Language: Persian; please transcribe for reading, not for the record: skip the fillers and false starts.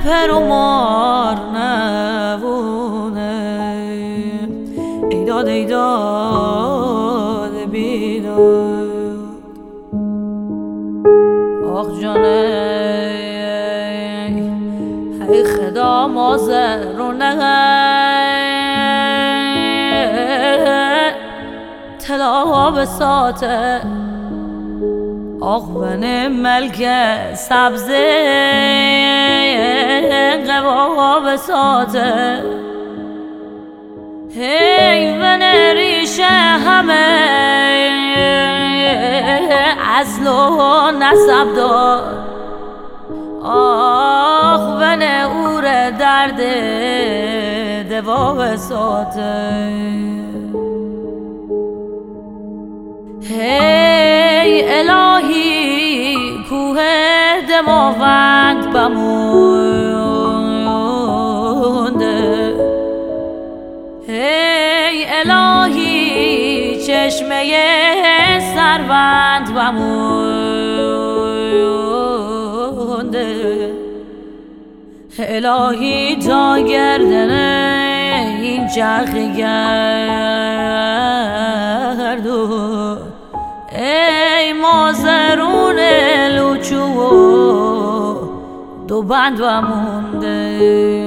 پر و مار نبونه. ایداد ایداد بیداد آخ جانه ای خدا مازر رو طلا بساته آخوان ملک سبزه قبا بساته حیوان ریشه همه اصل و نسب دار آخوان اور درد دوا بساته هی الهی کوه دماوند بمونده هی الهی چشمه سروند بمونده الهی تا گردن این چرخ گردون ای مازرون لوچو دو بند و مونده